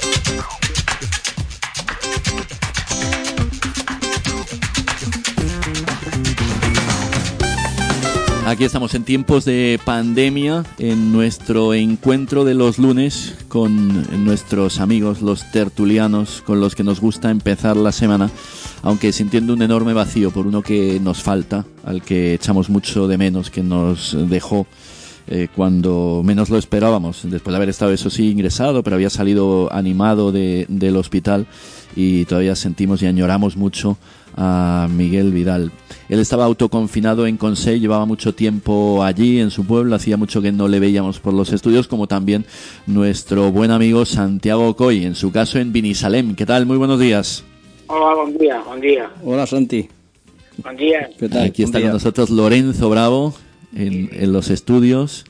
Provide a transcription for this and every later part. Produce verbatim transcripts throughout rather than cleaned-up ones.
Aquí estamos en tiempos de pandemia, en nuestro encuentro de los lunes con nuestros amigos, los tertulianos, con los que nos gusta empezar la semana, aunque sintiendo un enorme vacío por uno que nos falta, al que echamos mucho de menos, que nos dejó eh, cuando menos lo esperábamos, después de haber estado, eso sí, ingresado, pero había salido animado de, del hospital, y todavía sentimos y añoramos mucho a Miguel Vidal. Él estaba autoconfinado en Consell, llevaba mucho tiempo allí en su pueblo, hacía mucho que no le veíamos por los estudios, como también nuestro buen amigo Santiago Coy, en su caso en Binissalem. ¿Qué tal? Muy buenos días. Hola, buen día, buen día. Hola, Santi. Buen día. ¿Qué tal? Aquí está Buen día. con nosotros Lorenzo Bravo en, en los estudios,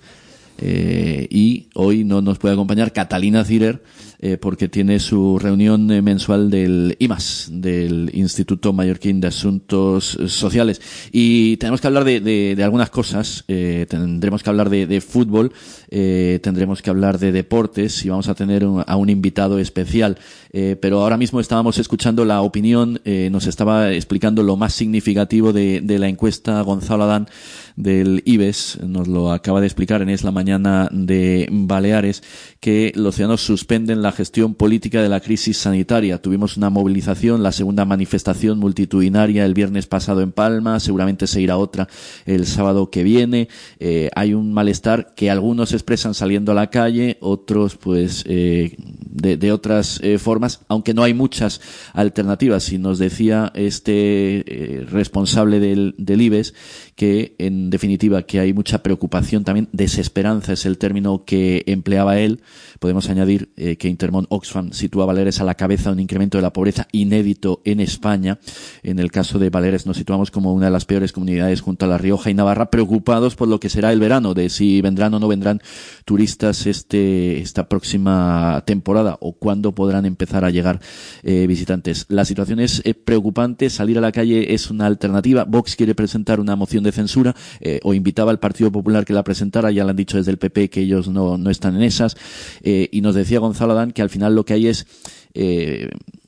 eh, y hoy no nos puede acompañar Catalina Zirer, eh, porque tiene su reunión eh, mensual del I M A S, del Instituto Mallorquín de Asuntos Sociales. Y tenemos que hablar de, de, de algunas cosas. Eh, tendremos que hablar de, de fútbol, eh, tendremos que hablar de deportes, y vamos a tener un, a un invitado especial. Eh, pero ahora mismo estábamos escuchando la opinión, eh, nos estaba explicando lo más significativo de, de la encuesta Gonzalo Adán del I B E S, nos lo acaba de explicar en Es la Mañana de Baleares, que los ciudadanos suspenden la gestión política de la crisis sanitaria. Tuvimos una movilización, la segunda manifestación multitudinaria el viernes pasado en Palma, seguramente se irá otra el sábado que viene. Eh, hay un malestar que algunos expresan saliendo a la calle, otros pues eh, de, de otras eh, formas, aunque no hay muchas alternativas. Y nos decía este eh, responsable del, del I B E S que, en definitiva, que hay mucha preocupación, también desesperanza es el término que empleaba él. Podemos añadir eh, que Intermón Oxfam sitúa a Baleares a la cabeza de un incremento de la pobreza inédito en España. En el caso de Baleares nos situamos como una de las peores comunidades junto a La Rioja y Navarra, preocupados por lo que será el verano, de si vendrán o no vendrán turistas este esta próxima temporada, o cuándo podrán empezar a llegar eh, visitantes. La situación es eh, preocupante, salir a la calle es una alternativa. Vox quiere presentar una moción de censura, eh, o invitaba al Partido Popular que la presentara, ya le han dicho desde el P P que ellos no, no están en esas, eh, y nos decía Gonzalo Adán que al final lo que hay es eh,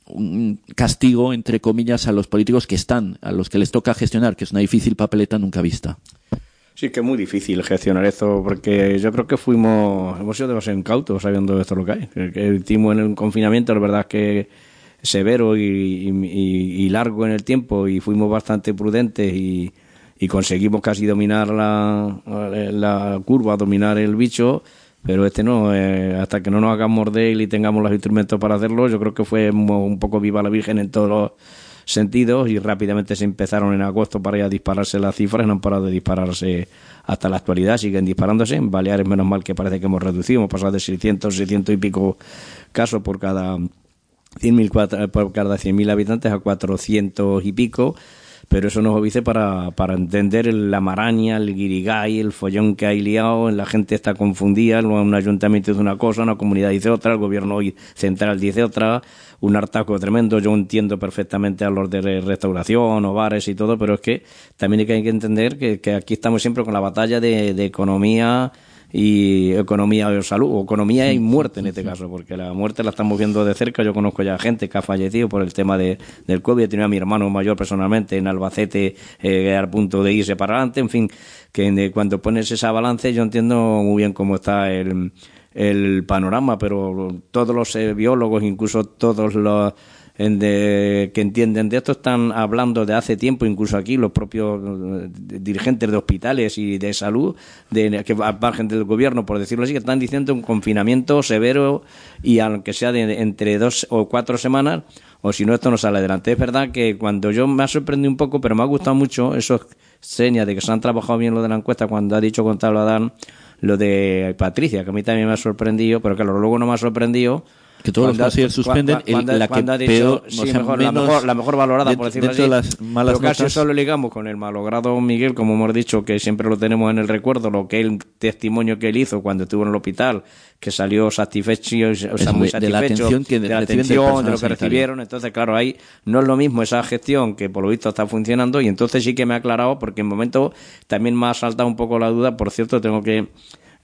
un castigo, entre comillas, a los políticos que están, a los que les toca gestionar, que es una difícil papeleta nunca vista. Sí, que es muy difícil gestionar esto, porque yo creo que fuimos, hemos sido demasiado incautos sabiendo esto lo que hay. Que, que hicimos en el confinamiento, la verdad es que severo y, y, y largo en el tiempo, y fuimos bastante prudentes y, y conseguimos casi dominar la, la curva, dominar el bicho, pero este no, eh, hasta que no nos hagamos morder y tengamos los instrumentos para hacerlo. Yo creo que fue un poco viva la Virgen en todos los sentidos, y rápidamente se empezaron en agosto para ya dispararse las cifras, y no han parado de dispararse hasta la actualidad, siguen disparándose. En Baleares, menos mal que parece que hemos reducido, hemos pasado de seiscientos, seiscientos y pico casos por cada cien mil por cada cien mil habitantes a cuatrocientos y pico. Pero eso nos obedece para, para entender la maraña, el guirigay, el follón que hay liado, la gente está confundida, un ayuntamiento dice una cosa, una comunidad dice otra, el gobierno central dice otra, un hartazgo tremendo. Yo entiendo perfectamente a los de restauración o bares y todo, pero es que también hay que entender que, que aquí estamos siempre con la batalla de, de economía y economía o salud, o economía y muerte en este caso, porque la muerte la estamos viendo de cerca. Yo conozco ya gente que ha fallecido por el tema de, del COVID. He tenido a mi hermano mayor personalmente en Albacete eh, al punto de irse para adelante. En fin, que de, cuando pones esa balance, yo entiendo muy bien cómo está el, el panorama, pero todos los eh, biólogos, incluso todos los En de, que entienden de esto, están hablando de hace tiempo, incluso aquí los propios eh, dirigentes de hospitales y de salud, de que al margen del gobierno, por decirlo así, que están diciendo un confinamiento severo, y aunque sea de, de entre dos o cuatro semanas, o si no, esto no sale adelante. Es verdad que cuando yo me ha sorprendido un poco, pero me ha gustado mucho esos señas de que se han trabajado bien lo de la encuesta, cuando ha dicho Gonzalo Adán lo de Patricia, que a mí también me ha sorprendido, pero claro, luego no me ha sorprendido que todos los casos suspenden, cuando, el, la que dicho, peor, sí, o sea, mejor, menos, la, mejor, la mejor valorada, de, por decirlo así. De las malas pero casi notas. eso lo ligamos con el malogrado Miguel, como hemos dicho, que siempre lo tenemos en el recuerdo, lo que el testimonio que él hizo cuando estuvo en el hospital, que salió satisfecho, o sea, eso, muy de, satisfecho de la atención que de, la atención, de lo que recibieron. Entonces, claro, ahí no es lo mismo esa gestión, que por lo visto está funcionando, y entonces sí que me ha aclarado, porque en momento también me ha saltado un poco la duda. Por cierto, tengo que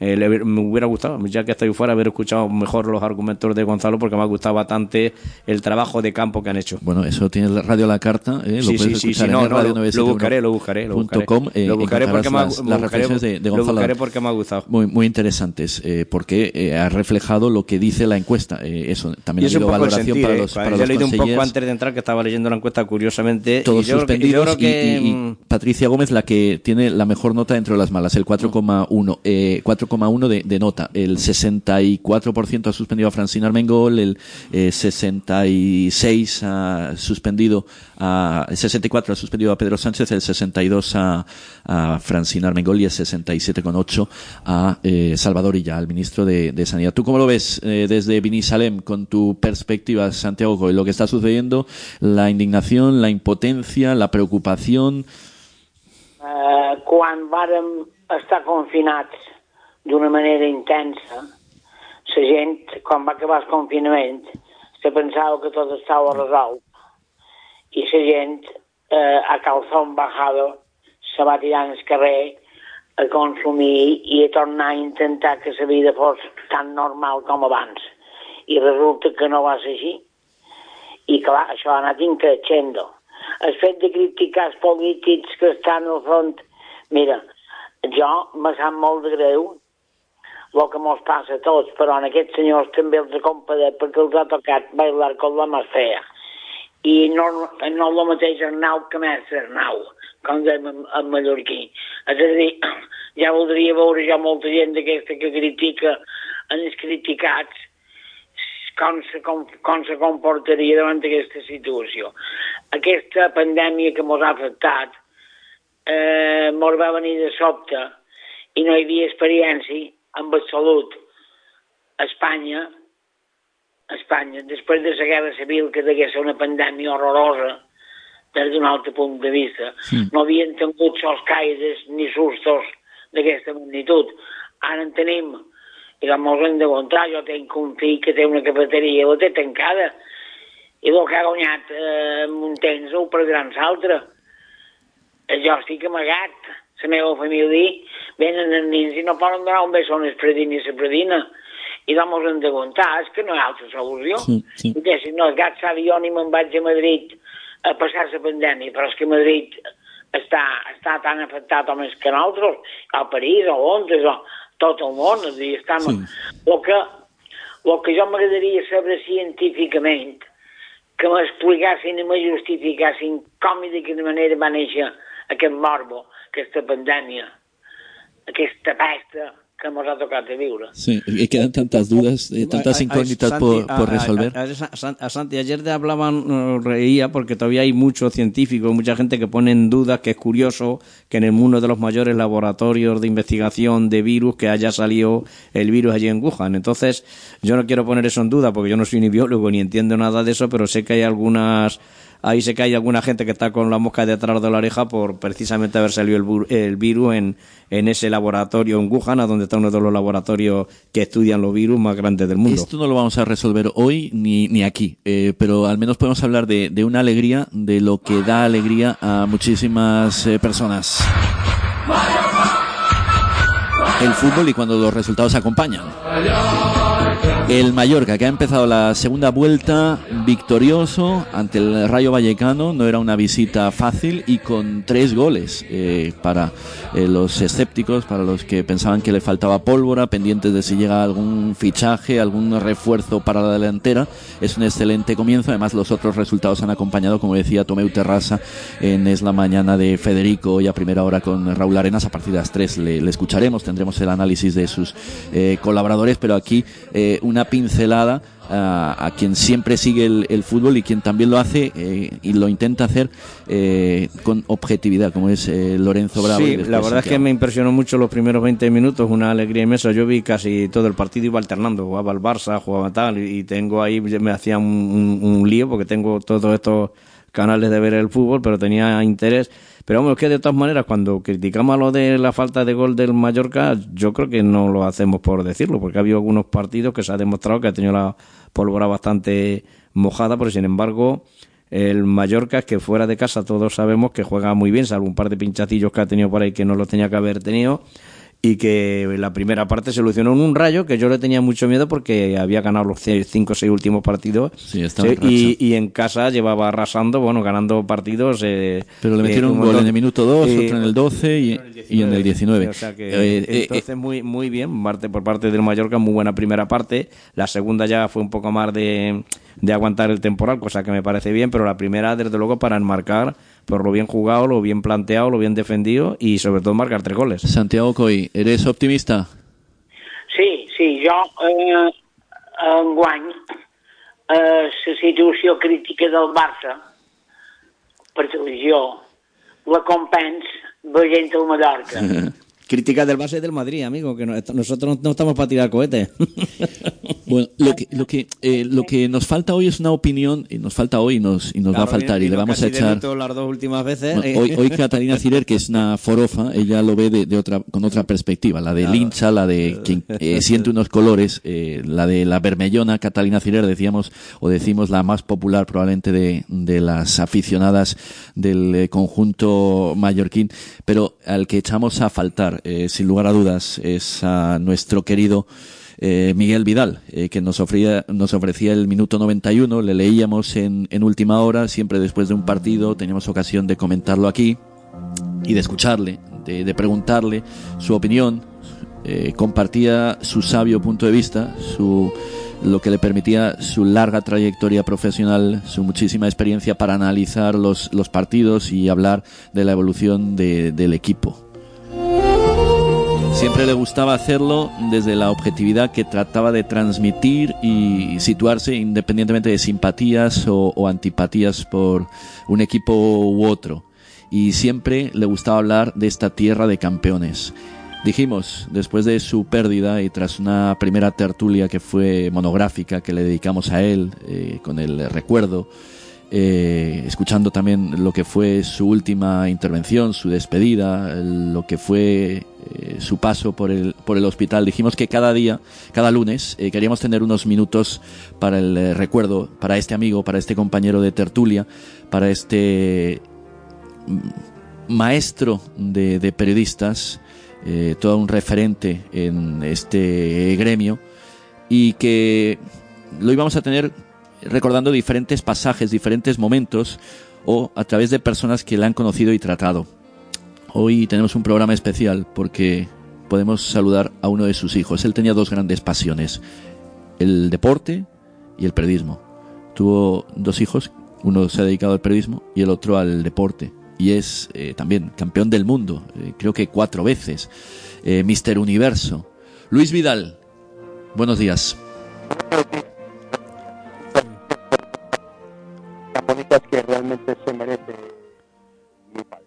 eh, le, me hubiera gustado, ya que estoy fuera, haber escuchado mejor los argumentos de Gonzalo, porque me ha gustado bastante el trabajo de campo que han hecho. Bueno, eso tiene Radio La Carta, ¿eh? Lo sí, puedes sí, escuchar sí, en no, no, Radio lo, lo buscaré, lo buscaré, lo buscaré. Com, eh, lo buscaré porque me ha, las, me las buscaré, reflexiones de, de lo Gonzalo. buscaré porque me ha gustado. Muy, muy interesantes, eh, porque eh, ha reflejado lo que dice la encuesta. Eh, eso también y ha habido valoración sentir, para eh, los, para yo los he leído un poco consellers. antes de entrar que estaba leyendo la encuesta curiosamente. Todos y yo suspendidos creo que, yo creo que, y, y, y Patricia Gómez la que tiene la mejor nota entre las malas, el cuatro coma uno eh, cuatro coma uno de, de nota. El sesenta y cuatro por ciento ha suspendido a Francina Armengol, el eh, sesenta y seis por ciento ha suspendido a el sesenta y cuatro por ciento ha suspendido a Pedro Sánchez, el sesenta y dos por ciento a, a Francina Armengol y el sesenta y siete coma ocho por ciento a eh, Salvador Illa, al ministro de, de Sanidad. ¿Tú cómo lo ves eh, desde Binissalem con tu perspectiva, Santiago Coy, lo que está sucediendo, la indignación, la impotencia, la preocupación? Uh, quan vàrem estar confinats d'una manera intensa, la gent, quan va acabar el confinament, se pensava que tot estava resolt. I la gent, eh, a calzón bajado, se va tirar al carrer a consumir i a tornar a intentar que la vida fos tan normal com abans. I resulta que no va ser així. I clar, això ha anat increixendo. El fet de criticar els polítics que estan al front, mira, jo me sap molt de greu el que mos passa a tots, però en aquests senyors també els acompadet perquè els ha tocat bailar con la más fea. I no, no el mateix Arnau que més Arnau, com dèiem en, en mallorquí. És a dir, ja voldria veure ja molta gent d'aquesta que critica en els criticats com se, com, com se comportaria davant d'aquesta situació. Aquesta pandèmia que ens ha afectat eh, ens va venir de sobte i no hi havia experiència amb la salut a Espanya, a Espanya, després de la guerra civil, que degué ser una pandèmia horrorosa des d'un altre punt de vista. Sí. No havien tingut sols caigues ni sustos d'aquesta magnitud. Ara en tenim. I com us hem de contar, jo tinc un fill que té una cafeteria, la té tancada, i el que ha guanyat eh, en un temps ho perdrà en l'altre. Jo estic amagat, la meva família, venen els nins i no poden donar un beso a les predina i la predina. I com us hem de contar, és que no hi ha altra solució. Sí, sí. I que si no, el gat sabe, jo ni me'n vaig a Madrid a passar la pandèmia, però és que Madrid està, està tan afectat o més que nosaltres, a París, o Londres, o tot el món, és a dir, estem... Sí. El que, el que jo m'agradaria saber científicament, que m'explicassin i me justificassin com i de quina manera va néixer aquest morbo, aquesta pandèmia, aquesta pesta que nos ha tocado de viure. Sí, y quedan tantas dudas, eh, tantas incógnitas a, a, por, por resolver. A, a, a, a Santi, ayer te hablaban, reía, porque todavía hay muchos científicos, mucha gente que pone en duda, que es curioso que en uno de los mayores laboratorios de investigación de virus que haya salido el virus allí en Wuhan. Entonces, yo no quiero poner eso en duda, porque yo no soy ni biólogo ni entiendo nada de eso, pero sé que hay algunas... Ahí sé que hay alguna gente que está con la mosca detrás de la oreja por precisamente haber salido el, el virus en, en ese laboratorio en Wuhan, a donde está uno de los laboratorios que estudian los virus más grandes del mundo. Esto no lo vamos a resolver hoy ni, ni aquí, eh, pero al menos podemos hablar de, de una alegría, de lo que da alegría a muchísimas eh, personas. El fútbol y cuando los resultados acompañan. El Mallorca, que ha empezado la segunda vuelta victorioso ante el Rayo Vallecano, no era una visita fácil y con tres goles eh, para eh, los escépticos, para los que pensaban que le faltaba pólvora, pendientes de si llega algún fichaje, algún refuerzo para la delantera. Es un excelente comienzo, además los otros resultados han acompañado, como decía Tomeu Terrassa en Es la Mañana de Federico, hoy a primera hora con Raúl Arenas, a partir de las tres le, le escucharemos, tendremos el análisis de sus eh, colaboradores, pero aquí eh, una pincelada a, a quien siempre sigue el, el fútbol y quien también lo hace eh, y lo intenta hacer eh, con objetividad, como es eh, Lorenzo Bravo. Sí, la verdad es que me impresionó mucho los primeros veinte minutos, una alegría inmensa. Yo vi casi todo el partido, iba alternando, jugaba el Barça, jugaba tal, y, y tengo ahí, me hacía un, un, un lío porque tengo todos estos canales de ver el fútbol, pero tenía interés. Pero vamos, es que de todas maneras, cuando criticamos lo de la falta de gol del Mallorca, yo creo que no lo hacemos por decirlo, porque ha habido algunos partidos que se ha demostrado que ha tenido la pólvora bastante mojada, pero sin embargo, el Mallorca es que fuera de casa todos sabemos que juega muy bien, salvo un par de pinchacillos que ha tenido por ahí que no los tenía que haber tenido. y que la primera parte se solucionó en un Rayo que yo le tenía mucho miedo porque había ganado los cinco o seis últimos partidos. Sí, estaba sí, en racha. y, y en casa llevaba arrasando, bueno, ganando partidos. Eh, Pero le metieron eh, un gol en el minuto dos, eh, otro en el doce y, y en el diecinueve. Sí, o sea que, Eh, eh, entonces, eh, muy muy bien, parte por parte del Mallorca, muy buena primera parte. La segunda ya fue un poco más de, de aguantar el temporal, cosa que me parece bien, pero la primera, desde luego, para enmarcar por lo bien jugado, lo bien planteado, lo bien defendido y sobre todo marcar tres goles. Santiago Coy, ¿eres optimista? Sí, sí, jo eh, enguany eh, la situació crítica del Barça per televisió la compens veient el Mallorca. Crítica del Barça y del Madrid, amigo, que no, nosotros no estamos para tirar cohetes. Bueno, lo que lo que eh, lo que nos falta hoy es una opinión, y nos falta hoy y nos y nos Claro, va a faltar y le vamos a echar las dos últimas veces. bueno, hoy hoy Catalina Cirer, que es una forofa, ella lo ve de, de otra con otra perspectiva, la del Claro. hincha, la de quien eh, siente unos colores, eh, la de la bermellona. Catalina Cirer, decíamos o decimos la más popular probablemente de, de las aficionadas del eh, conjunto mallorquín, pero al que echamos a faltar, eh, sin lugar a dudas, es a nuestro querido Eh, Miguel Vidal, eh, que nos ofrecía, nos ofrecía el minuto noventa y uno, le leíamos en, en última hora, siempre después de un partido, teníamos ocasión de comentarlo aquí y de escucharle, de, de preguntarle su opinión, eh, compartía su sabio punto de vista, su lo que le permitía su larga trayectoria profesional, su muchísima experiencia para analizar los, los partidos y hablar de la evolución de, del equipo. Siempre le gustaba hacerlo desde la objetividad que trataba de transmitir y situarse independientemente de simpatías o, o antipatías por un equipo u otro. Y siempre le gustaba hablar de esta tierra de campeones. Dijimos, después de su pérdida y tras una primera tertulia que fue monográfica, que le dedicamos a él, eh, con el recuerdo, Eh, escuchando también lo que fue su última intervención, su despedida, lo que fue eh, su paso por el, por el hospital, dijimos que cada día, cada lunes, eh, queríamos tener unos minutos para el eh, recuerdo, para este amigo, para este compañero de tertulia, para este maestro de, de periodistas, eh, todo un referente en este gremio, y que lo íbamos a tener recordando diferentes pasajes, diferentes momentos, o a través de personas que le han conocido y tratado. Hoy tenemos un programa especial porque podemos saludar a uno de sus hijos. Él tenía dos grandes pasiones, el deporte y el periodismo. Tuvo dos hijos, uno se ha dedicado al periodismo y el otro al deporte. Y es eh, también campeón del mundo, eh, creo que cuatro veces, eh, míster Universo. Luis Vidal, buenos días. Que realmente se merece mi padre.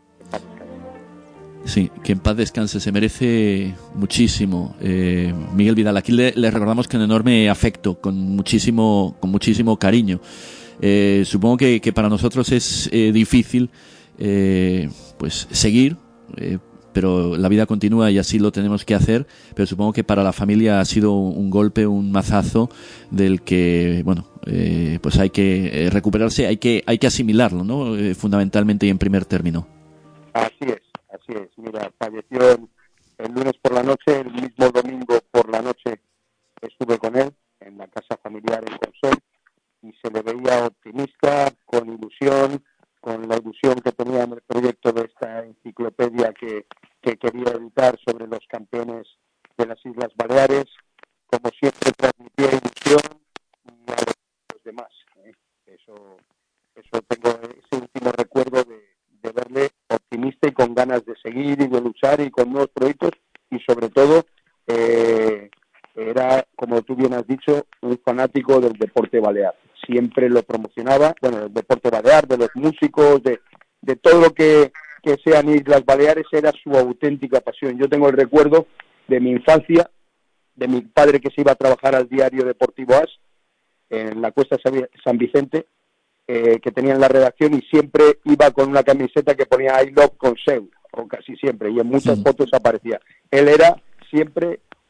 Sí, que en paz descanse, se merece muchísimo. Eh, Miguel Vidal, aquí le, le recordamos con enorme afecto, con muchísimo, con muchísimo cariño. Eh, supongo que, que para nosotros es eh, difícil eh, pues seguir, eh, pero la vida continúa y así lo tenemos que hacer, pero supongo que para la familia ha sido un golpe, un mazazo del que, bueno, eh, pues hay que recuperarse, hay que hay que asimilarlo, ¿no? Eh, fundamentalmente y en primer término. Así es, así es. Mira, falleció el, el lunes por la noche, el mismo domingo por la noche estuve con él en la casa familiar en Consol y se le veía optimista, con ilusión, con la ilusión que tenía en el proyecto de esta enciclopedia que, que quería editar sobre los campeones de las Islas Baleares. Como siempre, transmitía ilusión y a los demás. ¿eh? Eso, eso tengo ese último recuerdo de, de verle optimista y con ganas de seguir y de luchar y con nuevos proyectos y sobre todo eh, era, como tú bien has dicho, un fanático del deporte balear. Siempre lo promocionaba, bueno, el deporte balear, de los músicos, de, de todo lo que, que sean Islas Baleares, era su auténtica pasión. Yo tengo el recuerdo de mi infancia, de mi padre que se iba a trabajar al diario deportivo As, en la Cuesta San Vicente, eh, que tenía en la redacción y siempre iba con una camiseta que ponía I love Consell, o casi siempre, y en muchas Sí. fotos aparecía. Él era siempre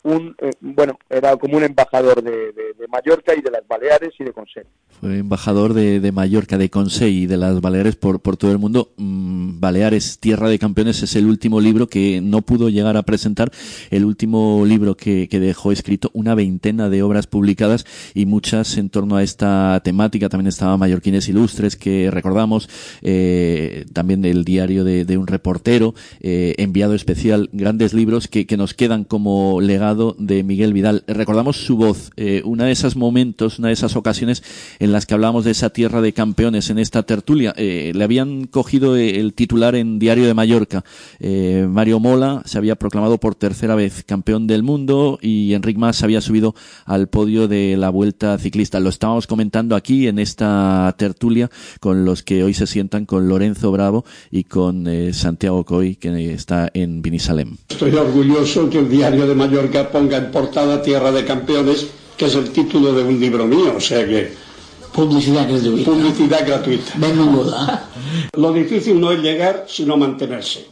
un, eh, bueno, era como un embajador de, de, de Mallorca y de las Baleares y de Consell. Fue embajador de, de Mallorca, de Consell y de las Baleares por, por todo el mundo. Mm, Baleares, Tierra de Campeones, es el último libro que no pudo llegar a presentar, el último libro que, que dejó escrito, una veintena de obras publicadas y muchas en torno a esta temática. También estaba Mallorquines Ilustres, que recordamos, eh, también el diario de, de un reportero, eh, enviado especial, grandes libros que, que nos quedan como legado de Miguel Vidal. Recordamos su voz, eh, una de esos momentos, una de esas ocasiones en las que hablábamos de esa Tierra de Campeones en esta tertulia. Eh, le habían cogido el titular en Diario de Mallorca. Eh, Mario Mola se había proclamado por tercera vez campeón del mundo y Enric Mas había subido al podio de la Vuelta Ciclista. Lo estábamos comentando aquí en esta tertulia con los que hoy se sientan, con Lorenzo Bravo y con eh, Santiago Coy, que está en Binissalem. Estoy orgulloso que el Diario de Mallorca ponga en portada Tierra de Campeones, que es el título de un libro mío, o sea que... Publicidad gratuita. Publicidad gratuita. Benvinguda. Lo difícil no es llegar, sino mantenerse.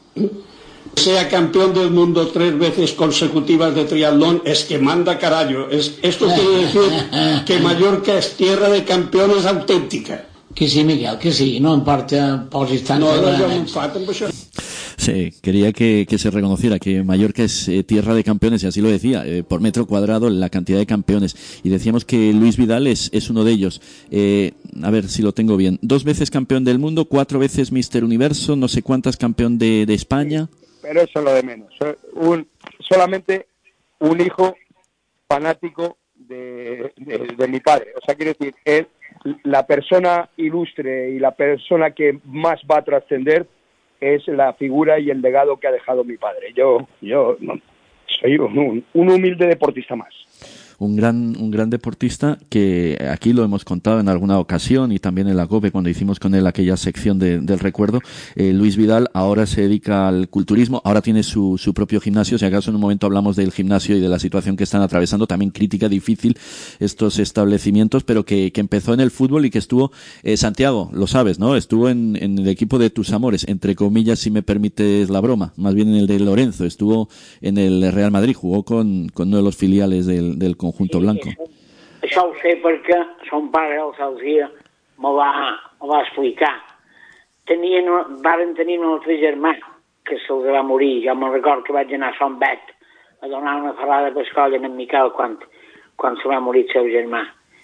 Sea campeón del mundo tres veces consecutivas de triatlón, es que manda carallo. Es, esto quiere decir que Mallorca es tierra de campeones auténtica. Que sí, Miguel, que sí, no importa posis tan no, no, no, no, pues... Sí, quería que, que se reconociera que Mallorca es eh, tierra de campeones, y así lo decía, eh, por metro cuadrado la cantidad de campeones. Y decíamos que Luis Vidal es, es uno de ellos. Eh, a ver si lo tengo bien. Dos veces campeón del mundo, cuatro veces míster Universo, no sé cuántas campeón de, de España. Pero eso es lo de menos. Un, solamente un hijo fanático de, de, de mi padre. O sea, quiero decir, él, la persona ilustre y la persona que más va a trascender es la figura y el legado que ha dejado mi padre. Yo, yo no, soy un, un humilde deportista más. Un gran, un gran deportista que aquí lo hemos contado en alguna ocasión y también en la COPE cuando hicimos con él aquella sección de, del recuerdo. Eh, Luis Vidal ahora se dedica al culturismo, ahora tiene su, su propio gimnasio. Si acaso en un momento hablamos del gimnasio y de la situación que están atravesando, también crítica difícil estos establecimientos, pero que, que empezó en el fútbol y que estuvo, eh, Santiago, lo sabes, ¿no? Estuvo en, en el equipo de tus amores, entre comillas, si me permites la broma, más bien en el de Lorenzo. Estuvo en el Real Madrid, jugó con, con uno de los filiales del, del conjunto blanco. Això ho sé perquè son pare, el Salsia, me va, me va explicar. Tenien, varen tenir un altre germà que se'ls va morir. Jo me'n record que vaig anar a Sant Bet a donar una ferrada per escola en Miquel quan, quan se va morir el seu germà.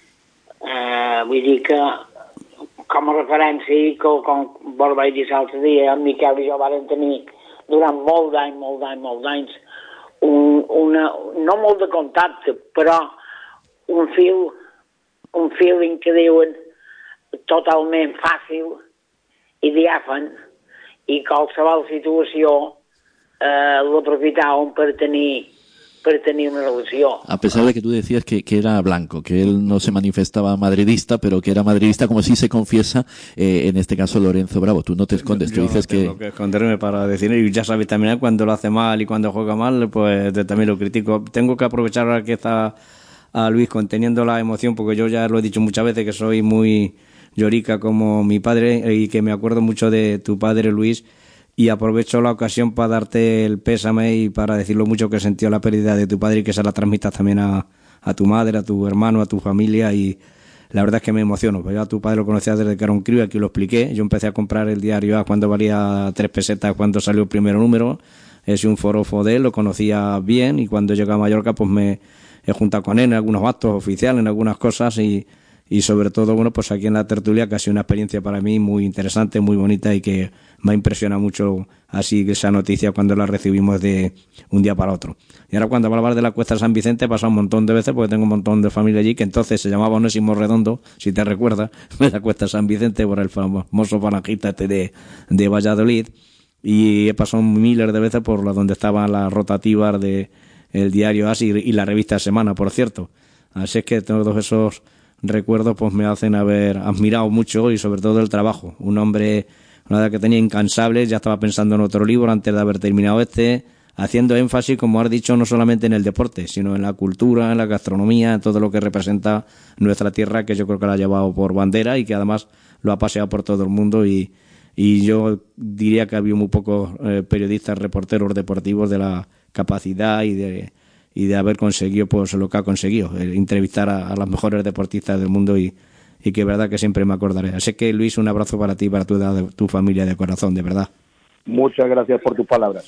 Uh, vull dir que, com a referència, com, com vos vaig dir l'altre dia, en Miquel i jo varen tenir durant molt d'anys, molt d'anys, molt d'anys, Un, una, no molt de contacte, però un fil, un feeling que diuen totalment fàcil i diàfan, i qualsevol situació eh, l'aprofitaven per tenir, per tenir una relació. A pesar de que tú decías que, que era blanco, que él no se manifestaba madridista, pero que era madridista, como sí se confiesa, eh, en este caso Lorenzo Bravo. Tú no te escondes, tú Yo dices no tengo que... que esconderme para decir, y ya sabes también cuando lo hace mal y cuando juega mal, pues también lo critico. Tengo que aprovechar ahora que está a Luis conteniendo la emoción, porque yo ya lo he dicho muchas veces que soy muy llorica como mi padre y que me acuerdo mucho de tu padre Luis. Y aprovecho la ocasión para darte el pésame y para decir lo mucho que sentió la pérdida de tu padre y que se la transmitas también a, a tu madre, a tu hermano, a tu familia. Y la verdad es que me emociono. Yo a tu padre lo conocía desde que era un crío y aquí lo expliqué. Yo empecé a comprar el diario A cuando valía tres pesetas cuando salió el primer número. Es un forofo de él, lo conocía bien y cuando llegué a Mallorca pues me he juntado con él en algunos actos oficiales, en algunas cosas y... Y sobre todo, bueno, pues aquí en la tertulia, que ha sido una experiencia para mí muy interesante, muy bonita y que me ha impresionado mucho así esa noticia cuando la recibimos de un día para otro. Y ahora cuando hablabas de la Cuesta San Vicente he pasado un montón de veces porque tengo un montón de familia allí, que entonces se llamaba Onésimo Redondo, si te recuerdas, de la Cuesta San Vicente por el famoso falangista este de, de Valladolid. Y he pasado miles de veces por la donde estaban las rotativas de el diario As y, y la revista Semana, por cierto. Así es que todos esos recuerdos pues me hacen haber admirado mucho y sobre todo el trabajo. Un hombre, una edad que tenía incansable, ya estaba pensando en otro libro antes de haber terminado este, haciendo énfasis, como has dicho, no solamente en el deporte, sino en la cultura, en la gastronomía, en todo lo que representa nuestra tierra, que yo creo que la ha llevado por bandera y que además lo ha paseado por todo el mundo y, y yo diría que había muy pocos eh, periodistas, reporteros deportivos de la capacidad y de y de haber conseguido pues lo que ha conseguido, el entrevistar a, a las mejores deportistas del mundo y, y que es verdad que siempre me acordaré. Así que Luis, un abrazo para ti y para tu, tu familia de corazón, de verdad. Muchas gracias por tus palabras.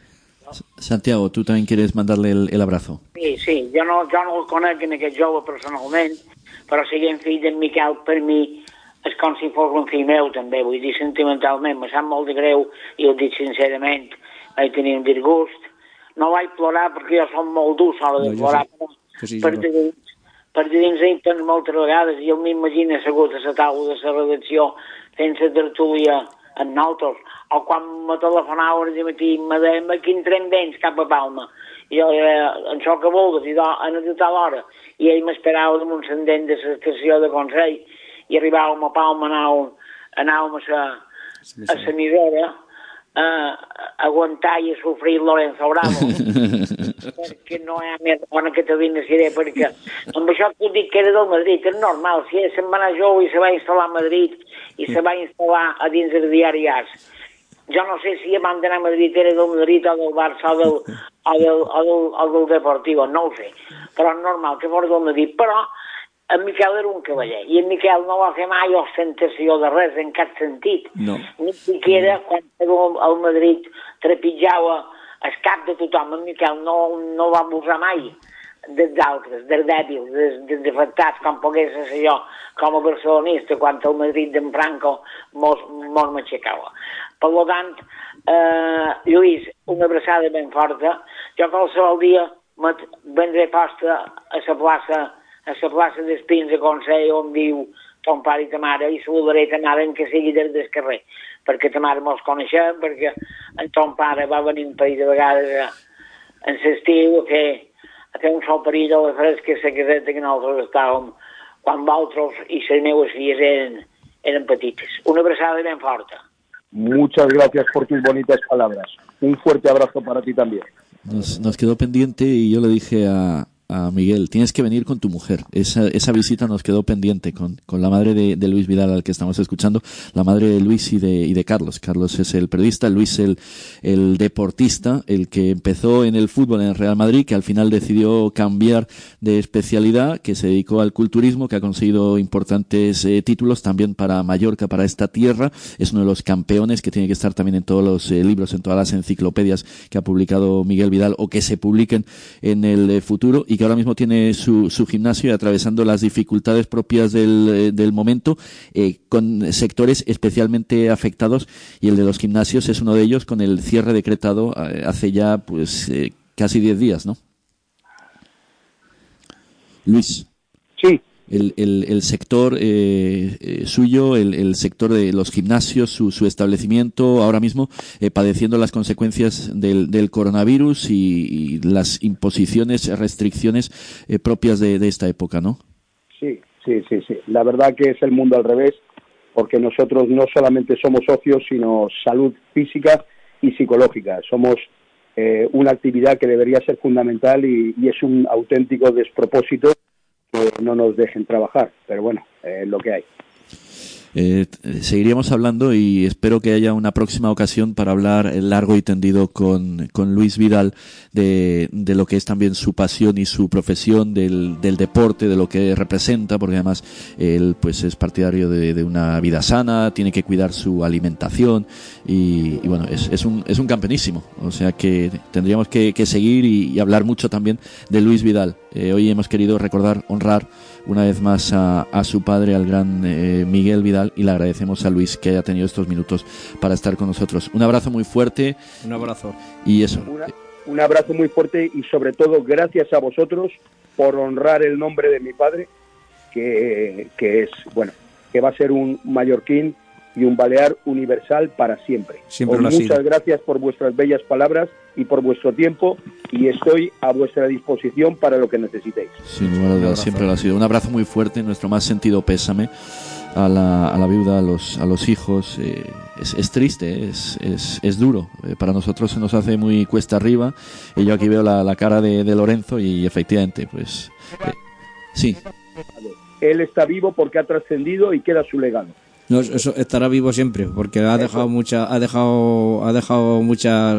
Santiago, tu también quieres mandarle el, el abrazo. Sí, sí, jo no, jo no el conec en aquest jove personalment, però siguent fill d'en Miquel, per mi és com si fos un fill meu també, vull dir sentimentalment, me sap molt de greu i ho dic sincerament, vaig tenir un disgust, no vaig plorar perquè jo som molt dur a l'hora de No, plorar, sí. però Sí, sí, per, jo no. dins, per dins ell tens moltes vegades, i jo m'imagino assegut a la taula de la redacció fent la tertúlia amb nosaltres, o quan me telefonava de matí me deien que entrem vents cap a Palma, i jo era en això que vulguis, i do, a una tal hora, i ell m'esperava damunt l'endent de l'estació de Consell, i arribàvem a Palma, anàvem, anàvem a la a l'emissora a aguantar i a sofrir Lorenzo Bravo, perquè no hi ha més bona Catalina Siré, perquè amb això que dic que era del Madrid, és normal, si se'n va anar jove i se va instal·lar a Madrid i se va instal·lar a dins del diari A S. Jo no sé si abans d'anar a Madrid era del Madrid o del Barça o del, o del, o del, o del Deportivo, no ho sé, però és normal que fos del Madrid, però en Miquel era un cavaller, i en Miquel no va fer mai ostentació de res, en cap sentit. No. Ni siquiera quan el Madrid trepitjava el cap de tothom, en Miquel no, no va abusar mai dels altres, dels dèbils, dels, dels defectats, com pogués ser jo, com a barcelonista, quan el Madrid d'en Franco mos, mos m'aixecava. Per tant, eh, Lluís, una abraçada ben forta. Jo qualsevol dia vendré posta a la plaça a la plaça d'Espins de Consell on viu ton pare i ta mare, i saludaré ta mare en que sigui des del carrer, perquè ta mare mos coneixem, perquè en ton pare va venir un parell de vegades a, en l'estiu a fer, a fer un sol perill a la fresca a la caseta que nosaltres estàvem quan vosaltres i les meues filles eren, eren petites. Una abraçada ben forta. Muchas gracias por tus bonitas palabras. Un fuerte abrazo para ti también. Nos, nos quedó pendiente y yo le dije a, a Miguel, tienes que venir con tu mujer. Esa, esa visita nos quedó pendiente con, con la madre de, de Luis Vidal, al que estamos escuchando, la madre de Luis y de, y de Carlos. Carlos es el periodista, Luis el, el deportista, el que empezó en el fútbol en el Real Madrid, que al final decidió cambiar de especialidad, que se dedicó al culturismo, que ha conseguido importantes eh, títulos también para Mallorca, para esta tierra. Es uno de los campeones que tiene que estar también en todos los eh, libros, en todas las enciclopedias que ha publicado Miguel Vidal o que se publiquen en el eh, futuro, y que ahora mismo tiene su, su gimnasio y atravesando las dificultades propias del, eh, del momento, eh, con sectores especialmente afectados, y el de los gimnasios es uno de ellos, con el cierre decretado eh, hace ya pues eh, casi diez días, ¿no? Luis. Sí. El, el, el sector eh, eh, suyo, el, el sector de los gimnasios, su, su establecimiento, ahora mismo eh, padeciendo las consecuencias del, del coronavirus y, y las imposiciones, restricciones eh, propias de, de esta época, ¿no? Sí, sí, sí, sí. La verdad que es el mundo al revés, porque nosotros no solamente somos socios, sino salud física y psicológica. Somos eh, una actividad que debería ser fundamental y, y es un auténtico despropósito que no nos dejen trabajar, pero bueno, es eh, lo que hay. Eh, seguiríamos hablando y espero que haya una próxima ocasión para hablar largo y tendido con, con Luis Vidal de, de lo que es también su pasión y su profesión del, del deporte, de lo que representa, porque además él pues es partidario de, de una vida sana, tiene que cuidar su alimentación y, y bueno, es, es, un, es un campeonísimo, o sea que tendríamos que, que seguir y, y hablar mucho también de Luis Vidal. Eh, hoy hemos querido recordar, honrar una vez más a, a su padre, al gran eh, Miguel Vidal, y le agradecemos a Luis que haya tenido estos minutos para estar con nosotros. Un abrazo muy fuerte. Un abrazo. Y eso. Una, un abrazo muy fuerte y sobre todo gracias a vosotros por honrar el nombre de mi padre, que, que es, bueno, que va a ser un mallorquín y un balear universal para siempre. Siempre Os lo ha muchas sido. gracias por vuestras bellas palabras y por vuestro tiempo, y estoy a vuestra disposición para lo que necesitéis. Sin lugar a dudas, siempre lo ha sido. Un abrazo muy fuerte, nuestro más sentido pésame a la, a la viuda, a los, a los hijos. Eh, es, es triste, es, es, es duro. Eh, para nosotros se nos hace muy cuesta arriba, y yo aquí veo la, la cara de, de Lorenzo y efectivamente, pues... Eh, sí. Él está vivo porque ha trascendido y queda su legado. No, eso estará vivo siempre, porque ha dejado mucha, ha dejado, ha dejado muchas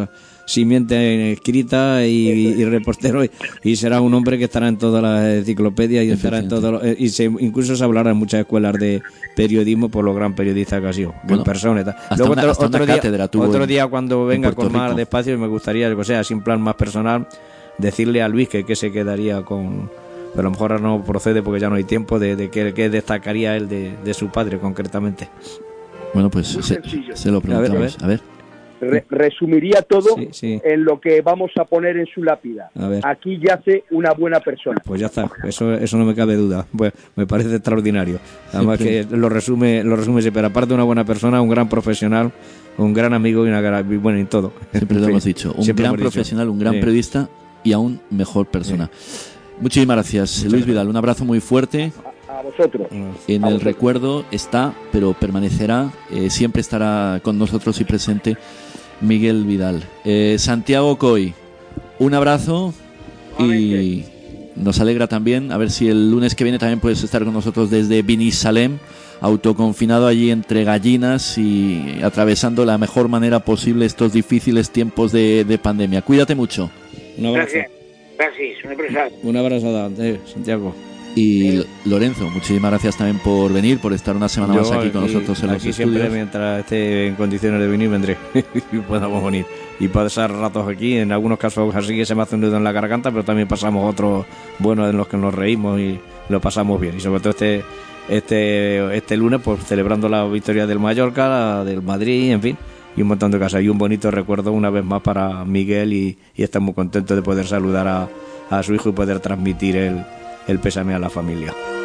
simiente escrita y, y reportero y, y será un hombre que estará en todas las enciclopedias y estará en todos los, y se, incluso se hablará en muchas escuelas de periodismo por lo gran periodista que ha sido, bueno, en persona y tal. Hasta Luego una, otro, hasta otro, una día, cátedra tuvo otro en, día cuando venga con Rico. más despacio me gustaría, o sea, sin plan más personal, decirle a Luis que, que se quedaría con, pero a lo mejor ahora no procede porque ya no hay tiempo, de, de que, que destacaría él de, de su padre concretamente. Bueno, pues se, se lo preguntamos. A ver. A ver. Re- resumiría todo Sí, sí. en lo que vamos a poner en su lápida. A ver. Aquí yace una buena persona. Pues ya está, eso eso no me cabe duda. Pues me parece extraordinario. Además que lo resume, lo resume, pero aparte de una buena persona, un gran profesional, un gran amigo y una gran, y bueno, y todo. Siempre lo En fin, hemos dicho, un siempre gran hemos dicho. profesional, un gran Sí. periodista y aún mejor persona. Muchísimas gracias, Muchas Luis gracias. Vidal. Un abrazo muy fuerte. A vosotros. En A el vosotros. recuerdo está, pero permanecerá, eh, siempre estará con nosotros y presente Miguel Vidal. Eh, Santiago Coy, un abrazo y nos alegra también, a ver si el lunes que viene también puedes estar con nosotros desde Binisalem, autoconfinado allí entre gallinas y atravesando la mejor manera posible estos difíciles tiempos de, de pandemia. Cuídate mucho. Un abrazo. Gràcies. Gràcies, una abraçada. Una abrazada, eh, Santiago. Y Lorenzo, muchísimas gracias también por venir, por estar una semana más aquí con nosotros en los aquí siempre, estudios. mientras esté en condiciones de venir, vendré y podamos venir y pasar ratos aquí. En algunos casos así que se me hace un nudo en la garganta, pero también pasamos otros buenos en los que nos reímos y lo pasamos bien. Y sobre todo este este este lunes, pues celebrando la victoria del Mallorca, la del Madrid, en fin, y un montón de cosas. Y un bonito recuerdo una vez más para Miguel y, y estamos contentos de poder saludar a, a su hijo y poder transmitir el, el pésame a la familia.